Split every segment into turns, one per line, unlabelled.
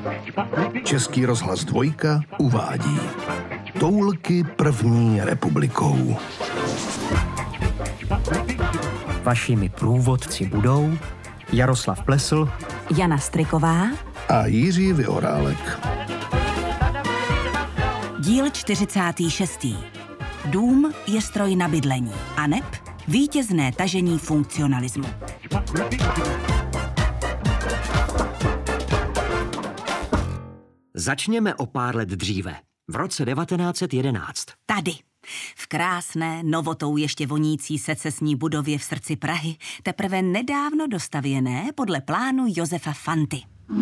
Český rozhlas Dvojka uvádí Toulky první republikou.
Vašimi průvodci budou Jaroslav Plesl,
Jana Striková
A Jiří Vyhorálek.
Díl 46. Dům je stroj na bydlení, aneb vítězné tažení funkcionalismu.
Začněme o pár let dříve, v roce 1911.
Tady, v krásné, novotou ještě vonící secesní budově v srdci Prahy, teprve nedávno dostavěné podle plánu Josefa Fanty.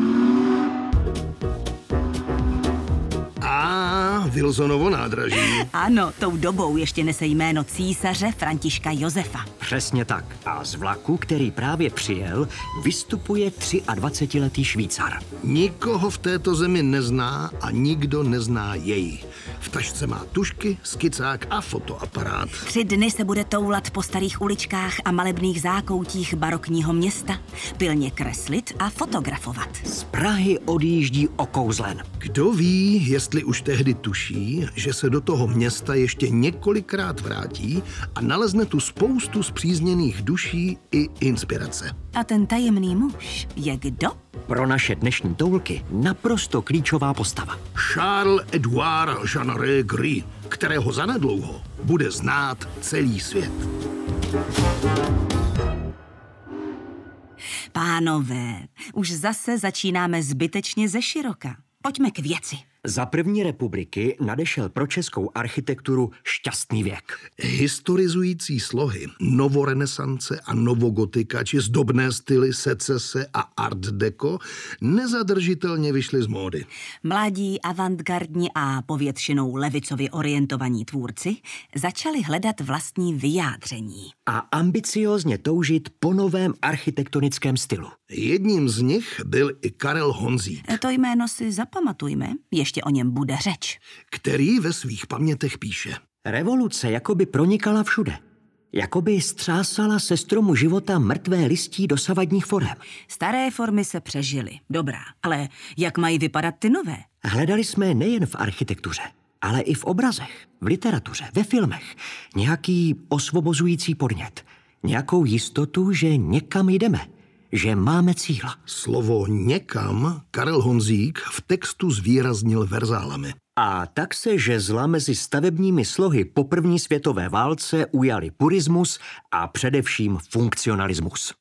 Wilsonovo nádraží.
Ano, tou dobou ještě nese jméno císaře Františka Josefa.
Přesně tak. A z vlaku, který právě přijel, vystupuje 23letý Švýcar.
Nikoho v této zemi nezná a nikdo nezná jej. V tašce má tužky, skicák a fotoaparát.
3 dny se bude toulat po starých uličkách a malebných zákoutích barokního města, pilně kreslit a fotografovat.
Z Prahy odjíždí okouzlen.
Kdo ví, jestli už tehdy tuší, že se do toho města ještě několikrát vrátí a nalezne tu spoustu spřízněných duší i inspirace.
A ten tajemný muž je kdo?
Pro naše dnešní toulky naprosto klíčová postava.
Charles-Édouard Jeanneret Gris, kterého zanedlouho bude znát celý svět.
Pánové, už zase začínáme zbytečně ze široka. Pojďme k věci.
Za první republiky nadešel pro českou architekturu šťastný věk.
Historizující slohy novorenesance a novogotika či zdobné styly secese a art deco nezadržitelně vyšly z módy.
Mladí, avantgardní a povětšinou levicově orientovaní tvůrci začali hledat vlastní vyjádření.
A ambiciózně toužit po novém architektonickém stylu.
Jedním z nich byl i Karel Honzík.
To jméno si zapamatujme, ještě o něm bude řeč.
Který ve svých pamětech píše:
Revoluce jakoby pronikala všude. Jakoby střásala se stromu života mrtvé listí dosavadních forem.
Staré formy se přežily, dobrá, ale jak mají vypadat ty nové?
Hledali jsme nejen v architektuře, ale i v obrazech, v literatuře, ve filmech. Nějaký osvobozující podnět. Nějakou jistotu, že někam jdeme. Že máme cíl.
Slovo někam Karel Honzík v textu zvýraznil verzálami.
A tak se žezla mezi stavebními slohy po první světové válce ujali purismus a především funkcionalismus.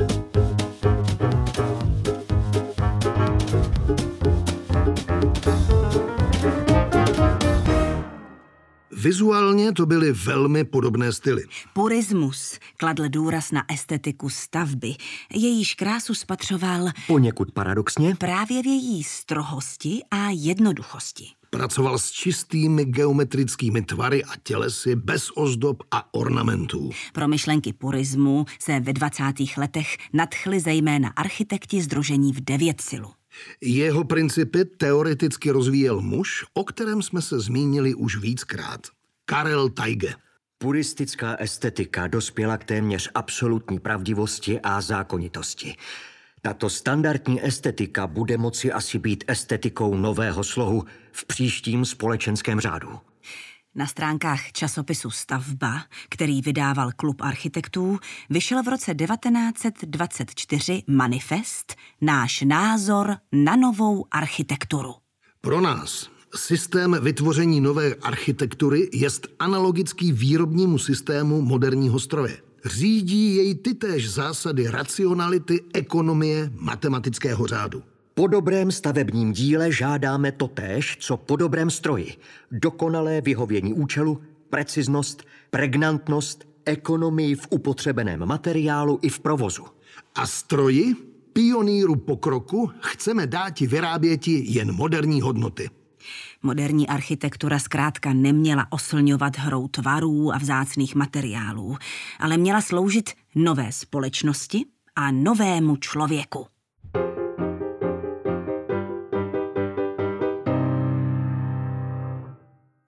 Vizuálně to byly velmi podobné styly.
Purismus kladl důraz na estetiku stavby, jejíž krásu spatřoval
Poněkud paradoxně
právě v její strohosti a jednoduchosti.
Pracoval s čistými geometrickými tvary a tělesy bez ozdob a ornamentů.
Pro myšlenky purismu se ve 20. letech nadchli zejména architekti sdružení v 9 silu.
Jeho principy teoreticky rozvíjel muž, o kterém jsme se zmínili už víckrát. Karel Teige.
puristická estetika dospěla k téměř absolutní pravdivosti a zákonitosti. Tato standardní estetika bude moci asi být estetikou nového slohu v příštím společenském řádu.
Na stránkách časopisu Stavba, který vydával Klub architektů, vyšel v roce 1924 manifest Náš názor na novou architekturu.
Pro nás systém vytvoření nové architektury jest analogický výrobnímu systému moderního stroje. Řídí jej tytéž zásady racionality, ekonomie, matematického řádu.
Po dobrém stavebním díle žádáme totéž, co po dobrém stroji. Dokonalé vyhovění účelu, preciznost, pregnantnost, ekonomii v upotřebeném materiálu i v provozu.
A stroji, pionýru pokroku, chceme dáti vyráběti jen moderní hodnoty.
Moderní architektura zkrátka neměla oslňovat hrou tvarů a vzácných materiálů, ale měla sloužit nové společnosti a novému člověku.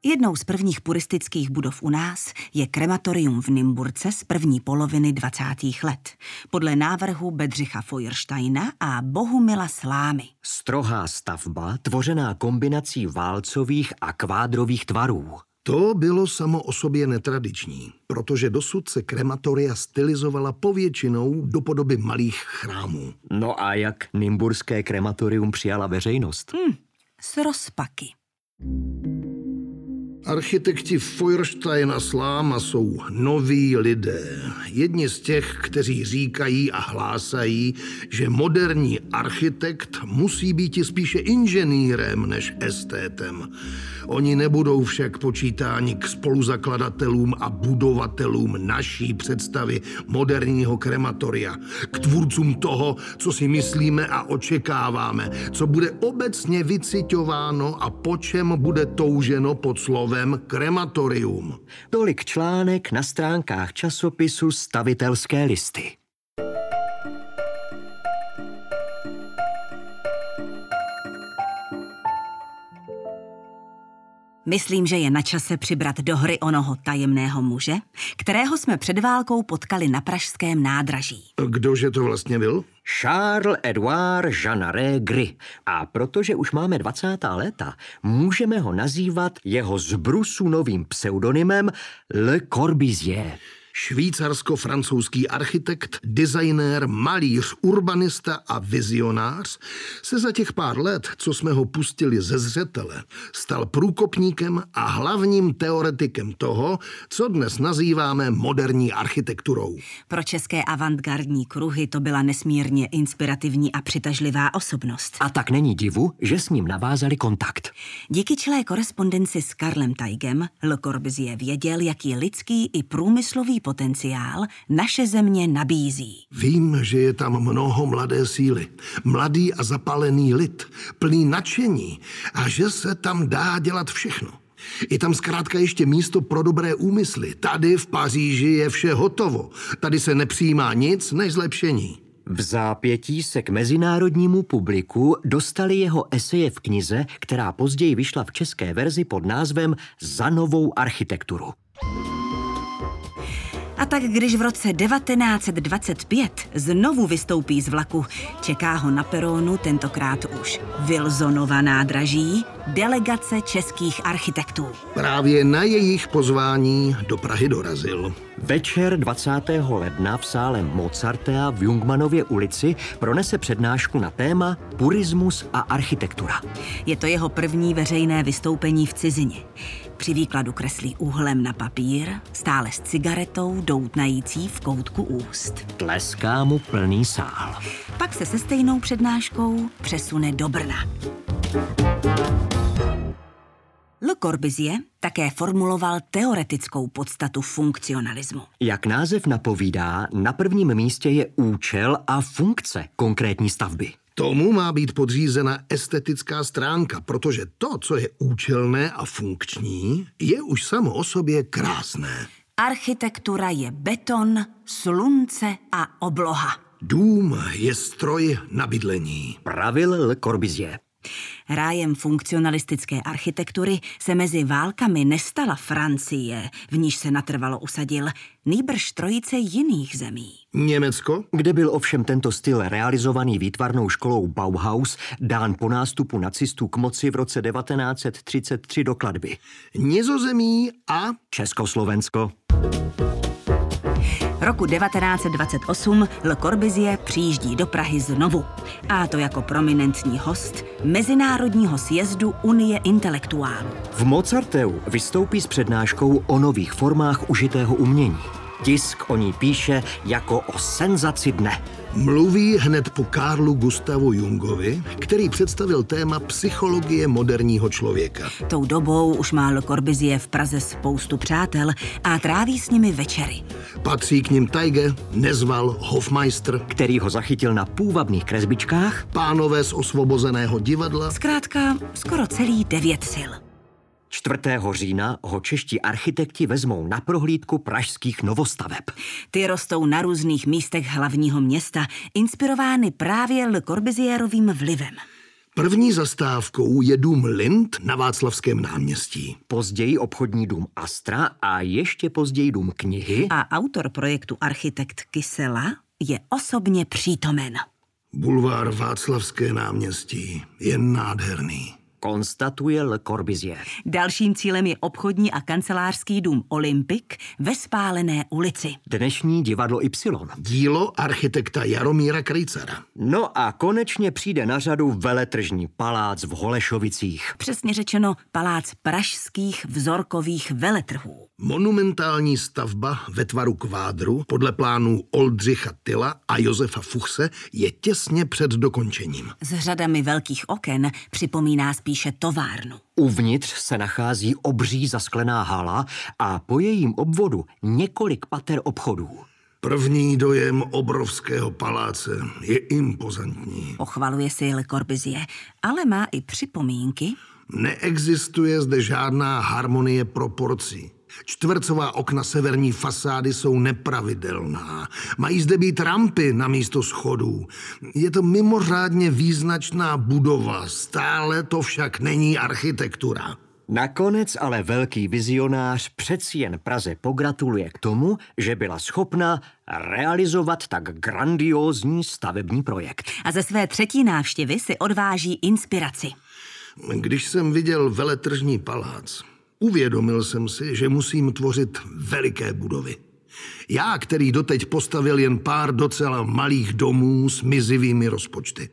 Jednou z prvních puristických budov u nás je krematorium v Nymburce z první poloviny 20. let. Podle návrhu Bedřicha Feuersteina a Bohumila Slámy.
Strohá stavba, tvořená kombinací válcových a kvádrových tvarů.
To bylo samo o sobě netradiční, protože dosud se krematoria stylizovala povětšinou do podoby malých chrámů.
No a jak nymburské krematorium přijala veřejnost?
S rozpaky.
Architekti Feuerstein a Sláma jsou noví lidé. Jedni z těch, kteří říkají a hlásají, že moderní architekt musí být spíše inženýrem než estétem. Oni nebudou však počítáni k spoluzakladatelům a budovatelům naší představy moderního krematoria, k tvůrcům toho, co si myslíme a očekáváme, co bude obecně vyciťováno a po čem bude touženo pod slovem krematorium.
Tolik článek na stránkách časopisu Stavitelské listy.
Myslím, že je na čase přibrat do hry onoho tajemného muže, kterého jsme před válkou potkali na pražském nádraží.
Kdože to vlastně byl?
Charles-Édouard Jeanneret Gris. A protože už máme 20. léta, můžeme ho nazývat jeho zbrusu novým pseudonymem Le Corbusier.
Švýcarsko-francouzský architekt, designér, malíř, urbanista a vizionář se za těch pár let, co jsme ho pustili ze zřetele, stal průkopníkem a hlavním teoretikem toho, co dnes nazýváme moderní architekturou.
Pro české avantgardní kruhy to byla nesmírně inspirativní a přitažlivá osobnost.
A tak není divu, že s ním navázali kontakt.
Díky čilé korespondenci s Karlem Taigem Le Corbusier věděl, jaký lidský i průmyslový potenciál naše země nabízí.
Vím, že je tam mnoho mladé síly, mladý a zapálený lid, plný nadšení a že se tam dá dělat všechno. Je tam zkrátka ještě místo pro dobré úmysly. Tady v Paříži je vše hotovo. Tady se nepřijímá nic než zlepšení.
V zápětí se k mezinárodnímu publiku dostaly jeho eseje v knize, která později vyšla v české verzi pod názvem Za novou architekturu.
A tak když v roce 1925 znovu vystoupí z vlaku, čeká ho na peronu tentokrát už Wilsonova nádraží delegace českých architektů.
Právě na jejich pozvání do Prahy dorazil.
Večer 20. ledna v sále Mozartea v Jungmannově ulici pronese přednášku na téma Purismus a architektura.
Je to jeho první veřejné vystoupení v cizině. Při výkladu kreslí úhlem na papír, stále s cigaretou doutnající v koutku úst.
Tleská mu plný sál.
Pak se se stejnou přednáškou přesune do Brna. Le Corbusier také formuloval teoretickou podstatu funkcionalismu.
Jak název napovídá, na prvním místě je účel a funkce konkrétní stavby.
Tomu má být podřízena estetická stránka, protože to, co je účelné a funkční, je už samo o sobě krásné.
Architektura je beton, slunce a obloha.
Dům je stroj na bydlení.
Pravil Le Corbusier.
Rájem funkcionalistické architektury se mezi válkami nestala Francie, v níž se natrvalo usadil, nýbrž trojice jiných zemí.
Německo?
Kde byl ovšem tento styl realizovaný výtvarnou školou Bauhaus, dán po nástupu nacistů k moci v roce 1933 do klatby.
Nizozemí a
Československo.
Roku 1928 Le Corbusier přijíždí do Prahy znovu. A to jako prominentní host Mezinárodního sjezdu Unie intelektuálů.
V Mozarteu vystoupí s přednáškou o nových formách užitého umění. Tisk o ní píše jako o senzaci dne.
Mluví hned po Carlu Gustavu Jungovi, který představil téma psychologie moderního člověka.
Tou dobou už má Le Corbusier v Praze spoustu přátel a tráví s nimi večery.
Patří k nim Taige, Nezval, Hofmeister,
Který ho zachytil na půvabných kresbičkách.
pánové z Osvobozeného divadla.
Zkrátka skoro celý 9 sil.
4. října ho čeští architekti vezmou na prohlídku pražských novostaveb.
Ty rostou na různých místech hlavního města, inspirovány právě Le Corbusierovým vlivem.
První zastávkou je dům Lind na Václavském náměstí.
Později obchodní dům Astra a ještě později dům Knihy.
A autor projektu architekt Kysela je osobně přítomen.
Bulvár Václavské náměstí je nádherný,
konstatuje Le Corbusier.
Dalším cílem je obchodní a kancelářský dům Olympik ve Spálené ulici.
Dnešní divadlo Y.
Dílo architekta Jaromíra Krejcara.
No a konečně přijde na řadu veletržní palác v Holešovicích.
Přesně řečeno palác pražských vzorkových veletrhů.
Monumentální stavba ve tvaru kvádru podle plánů Oldřicha Tyla a Josefa Fuchse je těsně před dokončením.
S řadami velkých oken připomíná spíše továrnu.
Uvnitř se nachází obří zasklená hala a po jejím obvodu několik pater obchodů.
První dojem obrovského paláce je impozantní.
Pochvaluje si Le Corbusier, ale má i připomínky.
Neexistuje zde žádná harmonie proporcí. Čtvercová okna severní fasády jsou nepravidelná. Mají zde být rampy na místo schodů. Je to mimořádně význačná budova, stále to však není architektura.
Nakonec ale velký vizionář přeci jen Praze pogratuluje k tomu, že byla schopna realizovat tak grandiózní stavební projekt.
A ze své třetí návštěvy si odváží inspiraci.
Když jsem viděl veletržní palác, uvědomil jsem si, že musím tvořit veliké budovy. Já, který doteď postavil jen pár docela malých domů s mizivými rozpočty.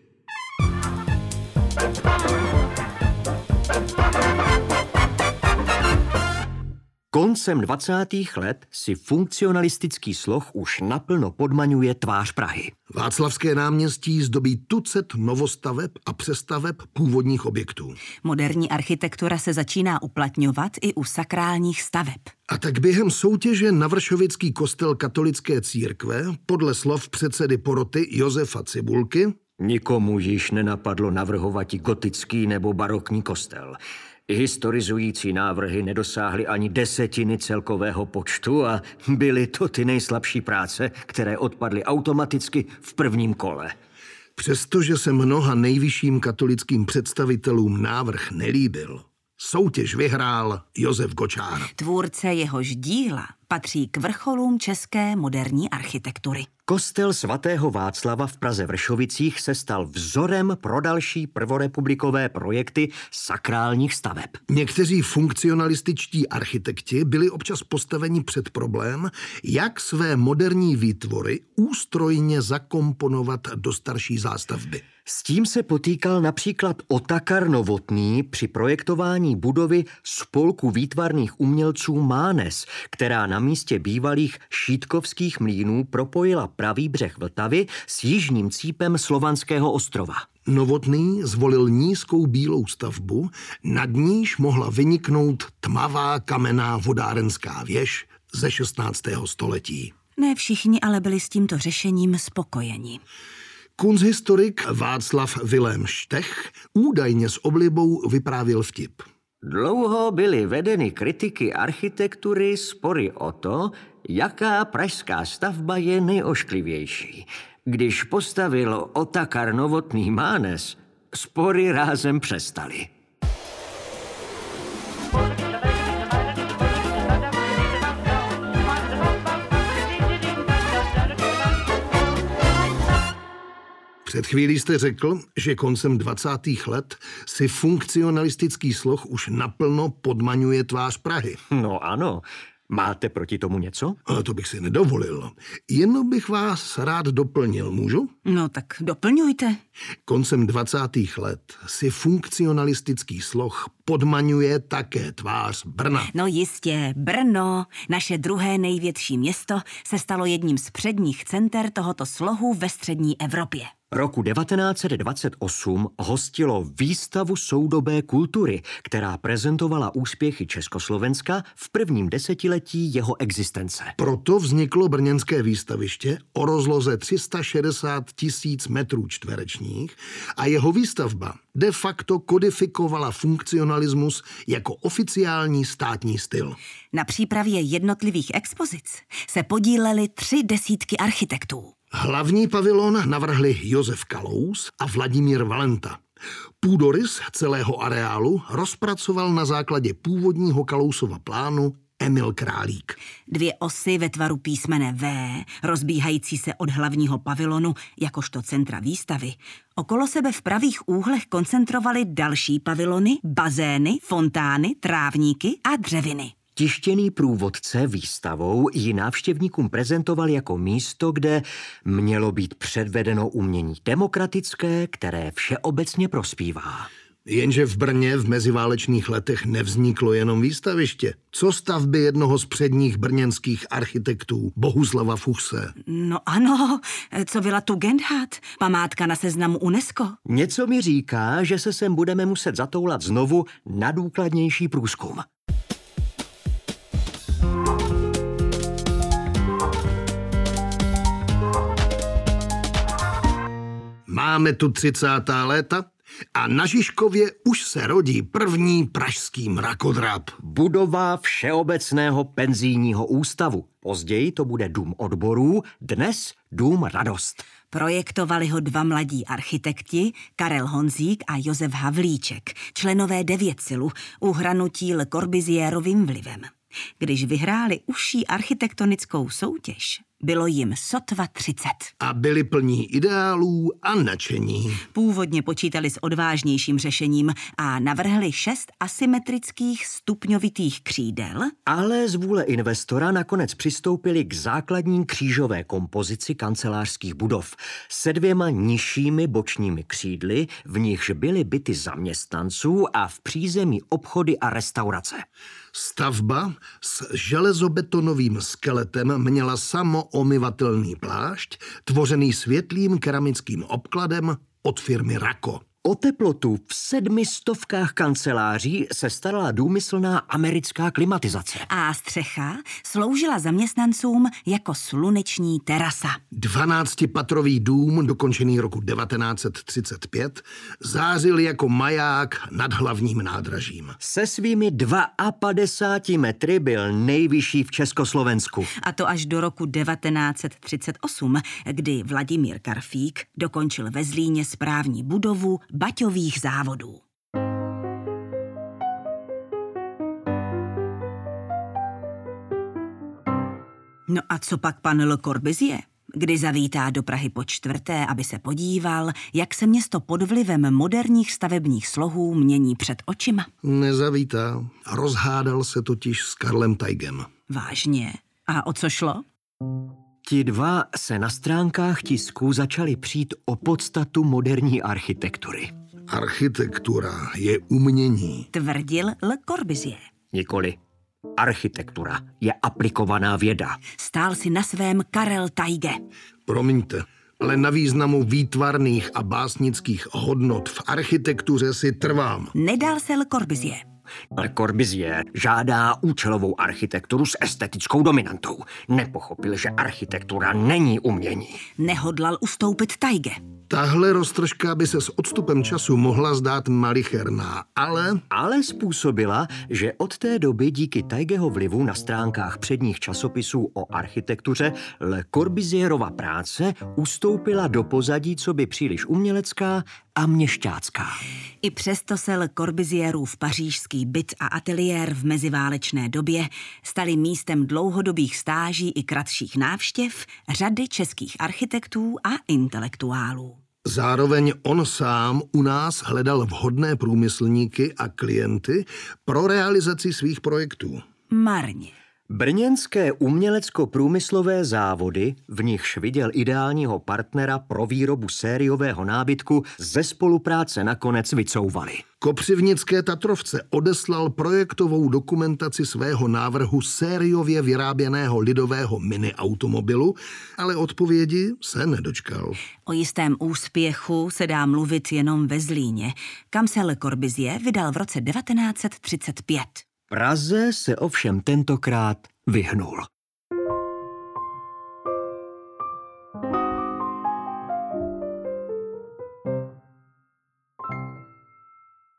Koncem 20. let si funkcionalistický sloh už naplno podmaňuje tvář Prahy.
Václavské náměstí zdobí tucet novostaveb a přestaveb původních objektů.
Moderní architektura se začíná uplatňovat i u sakrálních staveb.
A tak během soutěže na Vršovický kostel katolické církve, podle slov předsedy poroty Josefa Cibulky,
nikomu již nenapadlo navrhovati gotický nebo barokní kostel. Historizující návrhy nedosáhly ani 10% celkového počtu a byly to ty nejslabší práce, které odpadly automaticky v prvním kole.
Přestože se mnoha nejvyšším katolickým představitelům návrh nelíbil, soutěž vyhrál Josef Gočár.
Tvůrce jehož díla patří k vrcholům české moderní architektury.
Kostel svatého Václava v Praze Vršovicích se stal vzorem pro další prvorepublikové projekty sakrálních staveb.
Někteří funkcionalističtí architekti byli občas postaveni před problém, jak své moderní výtvory ústrojně zakomponovat do starší zástavby.
S tím se potýkal například Otakar Novotný při projektování budovy Spolku výtvarných umělců Mánes, která na místě bývalých šítkovských mlýnů propojila pravý břeh Vltavy s jižním cípem Slovanského ostrova.
Novotný zvolil nízkou bílou stavbu, nad níž mohla vyniknout tmavá kamenná vodárenská věž ze 16. století.
Ne všichni ale byli s tímto řešením spokojeni.
Kunsthistorik Václav Vilém Štech údajně s oblibou vyprávěl vtip.
Dlouho byly vedeny kritiky architektury spory o to, jaká pražská stavba je nejošklivější. Když postavil Otakar Novotný Mánes, spory rázem přestaly.
Před chvílí jste řekl, že koncem 20. let si funkcionalistický sloh už naplno podmaňuje tvář Prahy.
No ano. Máte proti tomu něco?
A to bych si nedovolil. Jenom bych vás rád doplnil, můžu?
No tak doplňujte.
Koncem 20. let si funkcionalistický sloh podmaňuje také tvář Brna.
No jistě, Brno, naše druhé největší město, se stalo jedním z předních center tohoto slohu ve střední Evropě.
Roku 1928 hostilo výstavu soudobé kultury, která prezentovala úspěchy Československa v prvním desetiletí jeho existence.
Proto vzniklo brněnské výstaviště o rozloze 360 000 metrů čtverečních a jeho výstavba de facto kodifikovala funkcionalismus jako oficiální státní styl.
Na přípravě jednotlivých expozic se podílely 30 architektů.
Hlavní pavilon navrhli Josef Kalous a Vladimír Valenta. Půdorys celého areálu rozpracoval na základě původního Kalousova plánu Emil Králík.
2 osy ve tvaru písmene V, rozbíhající se od hlavního pavilonu jakožto centra výstavy, okolo sebe v pravých úhlech koncentrovali další pavilony, bazény, fontány, trávníky a dřeviny.
Tištěný průvodce výstavou ji návštěvníkům prezentoval jako místo, kde mělo být předvedeno umění demokratické, které všeobecně prospívá.
Jenže v Brně v meziválečných letech nevzniklo jenom výstaviště. Co stavby jednoho z předních brněnských architektů, Bohuslava Fuchse?
No ano, co byla Tugendhat, památka na seznamu UNESCO.
Něco mi říká, že se sem budeme muset zatoulat znovu na důkladnější průzkum.
Máme tu 30. léta a na Žižkově už se rodí první pražský mrakodrap.
Budova Všeobecného penzijního ústavu. Později to bude Dům odborů, dnes Dům Radost.
Projektovali ho 2 mladí architekti, Karel Honzík a Josef Havlíček, členové Devětsilu, uhranutí Le Corbusierovým vlivem. Když vyhráli užší architektonickou soutěž, bylo jim sotva 30.
A byli plní ideálů a nadšení.
Původně počítali s odvážnějším řešením a navrhli 6 asymetrických stupňovitých křídel.
Ale z vůle investora nakonec přistoupili k základní křížové kompozici kancelářských budov se 2 nižšími bočními křídly, v nichž byly byty zaměstnanců a v přízemí obchody a restaurace.
Stavba s železobetonovým skeletem měla samoomyvatelný plášť, tvořený světlým keramickým obkladem od firmy Rako.
O teplotu v 700 kanceláří se starala důmyslná americká klimatizace.
A střecha sloužila zaměstnancům jako sluneční terasa.
12patrový dům, dokončený roku 1935, zářil jako maják nad hlavním nádražím.
Se svými 52 metry byl nejvyšší v Československu.
A to až do roku 1938, kdy Vladimír Karfík dokončil ve Zlíně správní budovu baťových závodů. No a co pak pan Le Corbusier? Kdy zavítá do Prahy po 4., aby se podíval, jak se město pod vlivem moderních stavebních slohů mění před očima?
Nezavítá. Rozhádal se totiž s Karlem Teigem.
Vážně? A o co šlo?
Ti 2 se na stránkách tisku začali přít o podstatu moderní architektury.
Architektura je umění,
Tvrdil Le Corbusier.
Nikoli. Architektura je aplikovaná věda.
Stál si na svém Karel Teige.
Promiňte, ale na významu výtvarných a básnických hodnot v architektuře si trvám.
Nedal se Le Corbusier.
Le Corbusier žádá účelovou architekturu s estetickou dominantou. Nepochopil, že architektura není umění.
Nehodlal ustoupit Teige.
Tahle roztržka by se s odstupem času mohla zdát malicherná,
Ale způsobila, že od té doby díky Teigeho vlivu na stránkách předních časopisů o architektuře Le Corbusierova práce ustoupila do pozadí coby příliš umělecká a měšťácká.
I přesto se Le Corbusierův pařížský byt a ateliér v meziválečné době staly místem dlouhodobých stáží i kratších návštěv řady českých architektů a intelektuálů.
zároveň on sám u nás hledal vhodné průmyslníky a klienty pro realizaci svých projektů.
Marně.
Brněnské umělecko-průmyslové závody, v nichž viděl ideálního partnera pro výrobu sériového nábytku, ze spolupráce nakonec vycouvali.
Kopřivnické Tatrovce odeslal projektovou dokumentaci svého návrhu sériově vyráběného lidového miniautomobilu, ale odpovědi se nedočkal.
O jistém úspěchu se dá mluvit jenom ve Zlíně, kam se Le Corbusier vydal v roce 1935.
Praze se ovšem tentokrát vyhnul.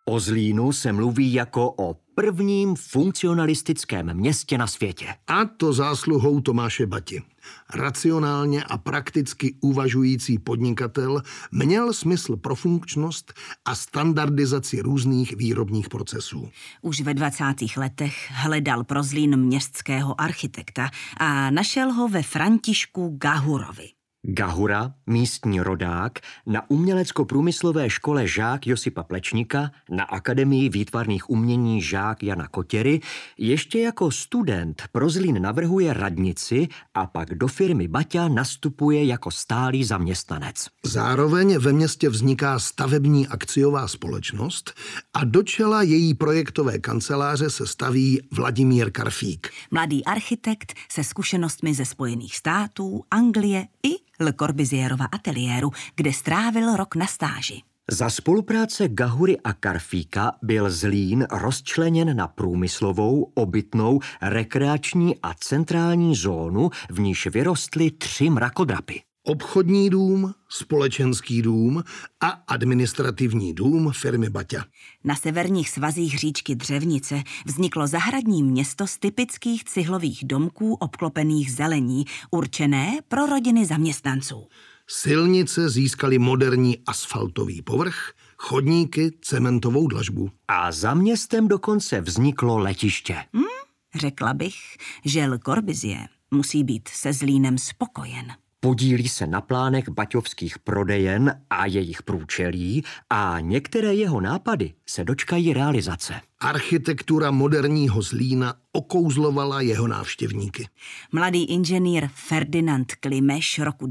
O Zlínu se mluví jako o prvním funkcionalistickém městě na světě.
A to zásluhou Tomáše Bati. Racionálně a prakticky uvažující podnikatel měl smysl pro funkčnost a standardizaci různých výrobních procesů.
Už ve 20. letech hledal pro Zlín městského architekta a našel ho ve Františku Gahurovi.
Gahura, místní rodák, na umělecko-průmyslové škole žák Josipa Plečníka, na Akademii výtvarných umění žák Jana Kotěry, ještě jako student pro Zlín navrhuje radnici a pak do firmy Baťa nastupuje jako stálý zaměstnanec.
Zároveň ve městě vzniká stavební akciová společnost a do čela její projektové kanceláře se staví Vladimír Karfík.
Mladý architekt se zkušenostmi ze Spojených států, Anglie i Le Corbusierova ateliéru, kde strávil rok na stáži.
Za spolupráce Gahury a Karfíka byl Zlín rozčleněn na průmyslovou, obytnou, rekreační a centrální zónu, v níž vyrostly 3 mrakodrapy.
Obchodní dům, společenský dům a administrativní dům firmy Baťa.
Na severních svazích říčky Dřevnice vzniklo zahradní město z typických cihlových domků obklopených zelení, určené pro rodiny zaměstnanců.
Silnice získaly moderní asfaltový povrch, chodníky, cementovou dlažbu.
A za městem dokonce vzniklo letiště.
Řekla bych, že Le Corbusier musí být se Zlínem spokojen.
Podílí se na plánech baťovských prodejen a jejich průčelí a některé jeho nápady se dočkají realizace.
Architektura moderního Zlína okouzlovala jeho návštěvníky.
Mladý inženýr Ferdinand Klimeš roku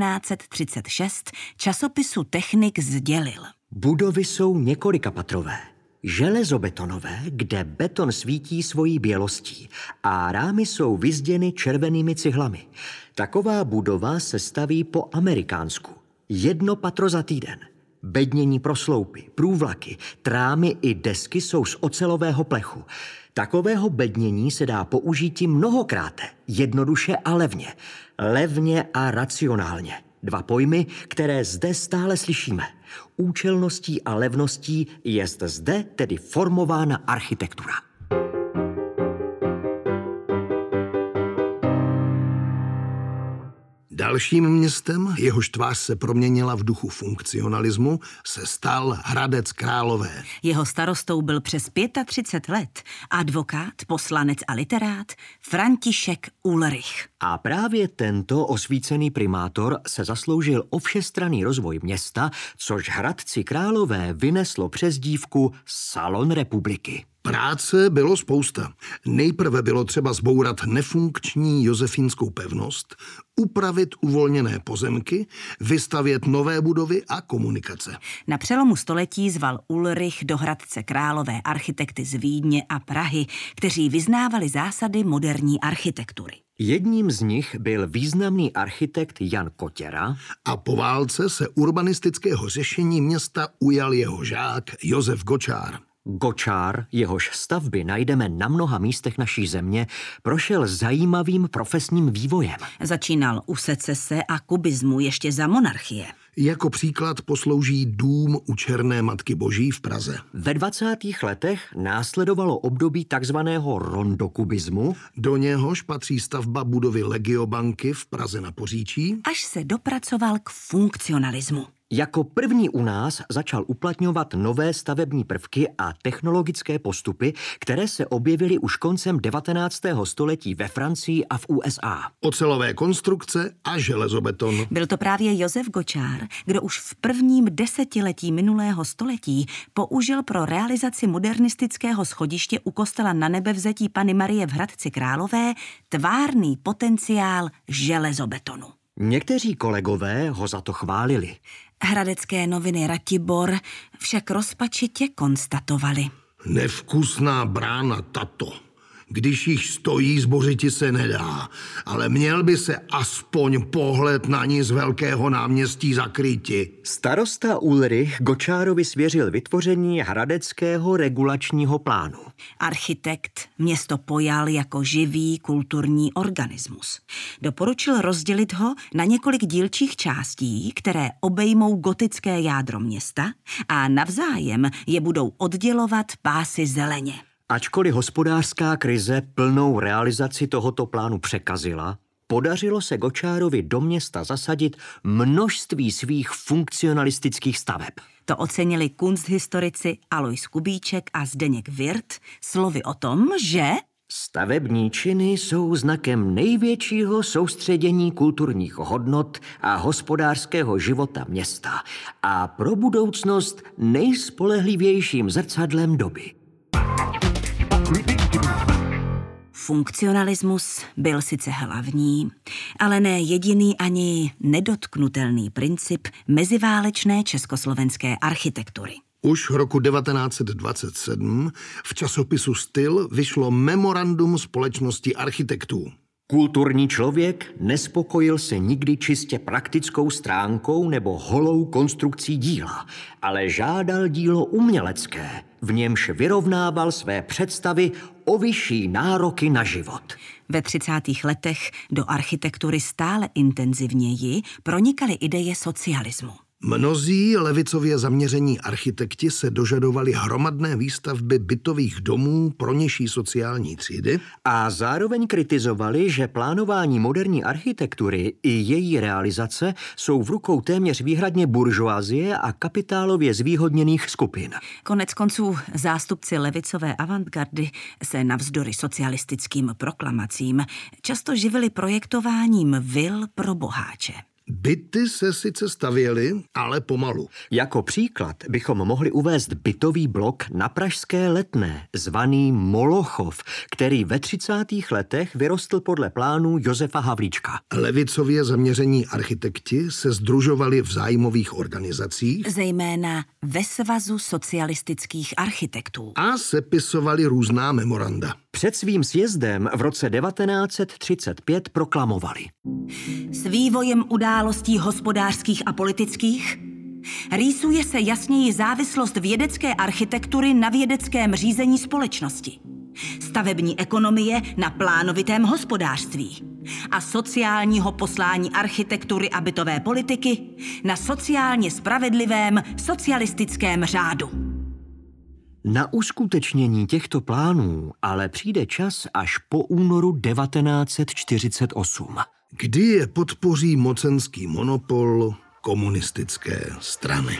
1936 časopisu Technik sdělil.
Budovy jsou několikapatrové. Železobetonové, kde beton svítí svojí bělostí a rámy jsou vyzděny červenými cihlami. Taková budova se staví po amerikánsku. 1 patro za týden. Bednění pro sloupy, průvlaky, trámy i desky jsou z ocelového plechu. Takového bednění se dá použít mnohokrát, jednoduše a levně. Levně a racionálně. 2 pojmy, které zde stále slyšíme. Účelností a levností jest zde tedy formována architektura.
Dalším městem, jehož tvář se proměnila v duchu funkcionalismu, se stal Hradec Králové.
Jeho starostou byl přes 35 let advokát, poslanec a literát František Ulrich.
A právě tento osvícený primátor se zasloužil o všestranný rozvoj města, což Hradci Králové vyneslo přezdívku Salon republiky.
Práce bylo spousta. Nejprve bylo třeba zbourat nefunkční josefínskou pevnost, upravit uvolněné pozemky, vystavět nové budovy a komunikace.
Na přelomu století zval Ulrich do Hradce Králové architekty z Vídně a Prahy, kteří vyznávali zásady moderní architektury.
Jedním z nich byl významný architekt Jan Kotěra.
A po válce se urbanistického řešení města ujal jeho žák Josef Gočár.
Gočár, jehož stavby najdeme na mnoha místech naší země, prošel zajímavým profesním vývojem.
Začínal u secese a kubismu ještě za monarchie.
Jako příklad poslouží dům u Černé Matky Boží v Praze.
Ve 20. letech následovalo období takzvaného rondokubismu.
Do něhož patří stavba budovy Legiobanky v Praze na Poříčí.
Až se dopracoval k funkcionalismu.
Jako první u nás začal uplatňovat nové stavební prvky a technologické postupy, které se objevily už koncem 19. století ve Francii a v USA.
Ocelové konstrukce a železobeton.
Byl to právě Josef Gočár, kdo už v prvním desetiletí minulého století použil pro realizaci modernistického schodiště u kostela Nanebevzetí Panny Marie v Hradci Králové tvárný potenciál železobetonu.
Někteří kolegové ho za to chválili.
Hradecké noviny Ratibor však rozpačitě konstatovali.
Nevkusná brána tato. Když jich stojí, zbořiti se nedá, ale měl by se aspoň pohled na ní z velkého náměstí zakrýti.
Starosta Ulrich Gočárovi svěřil vytvoření hradeckého regulačního plánu.
Architekt město pojal jako živý kulturní organismus. Doporučil rozdělit ho na několik dílčích částí, které obejmou gotické jádro města a navzájem je budou oddělovat pásy zeleně.
Ačkoliv hospodářská krize plnou realizaci tohoto plánu překazila, podařilo se Gočárovi do města zasadit množství svých funkcionalistických staveb.
To ocenili kunsthistorici Alois Kubíček a Zdeněk Wirth slovy o tom, že
stavební činy jsou znakem největšího soustředění kulturních hodnot a hospodářského života města a pro budoucnost nejspolehlivějším zrcadlem doby.
Funkcionalismus byl sice hlavní, ale ne jediný ani nedotknutelný princip meziválečné československé architektury.
Už roku 1927 v časopisu Styl vyšlo memorandum společnosti architektů.
Kulturní člověk nespokojil se nikdy čistě praktickou stránkou nebo holou konstrukcí díla, ale žádal dílo umělecké, v němž vyrovnával své představy o vyšší nároky na život.
Ve 30. letech do architektury stále intenzivněji pronikaly ideje socialismu.
Mnozí levicově zaměření architekti se dožadovali hromadné výstavby bytových domů pro nižší sociální třídy
a zároveň kritizovali, že plánování moderní architektury i její realizace jsou v rukou téměř výhradně buržoazie a kapitálově zvýhodněných skupin.
Koneckonců zástupci levicové avantgardy se navzdory socialistickým proklamacím často živili projektováním vil pro boháče.
Byty se sice stavěly, ale pomalu.
Jako příklad bychom mohli uvést bytový blok na pražské Letné, zvaný Molochov, který ve 30. letech vyrostl podle plánů Josefa Havlíčka.
Levicově zaměření architekti se sdružovali v zájmových organizacích,
zejména ve Svazu socialistických architektů.
A sepisovali různá memoranda.
Před svým sjezdem v roce 1935 proklamovali:
S vývojem událostí hospodářských a politických rýsuje se jasněji závislost vědecké architektury na vědeckém řízení společnosti, stavební ekonomie na plánovitém hospodářství a sociálního poslání architektury a bytové politiky na sociálně spravedlivém socialistickém řádu.
Na uskutečnění těchto plánů ale přijde čas až po únoru 1948.
Kdy je podpoří mocenský monopol komunistické strany.